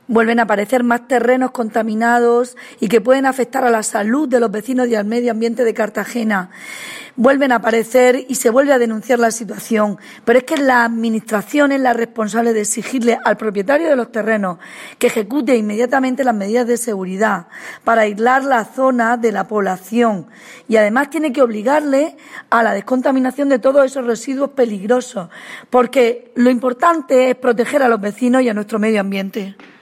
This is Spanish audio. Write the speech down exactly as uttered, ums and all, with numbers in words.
Vuelven a aparecer más terrenos contaminados y que pueden afectar a la salud de los vecinos y al medio ambiente de Cartagena. Vuelven a aparecer y se vuelve a denunciar la situación. Pero es que la Administración es la responsable de exigirle al propietario de los terrenos que ejecute inmediatamente las medidas de seguridad para aislar la zona de la población. Y además tiene que obligarle a la descontaminación de todos esos residuos peligrosos, porque lo importante es proteger a los vecinos y a nuestro medio ambiente.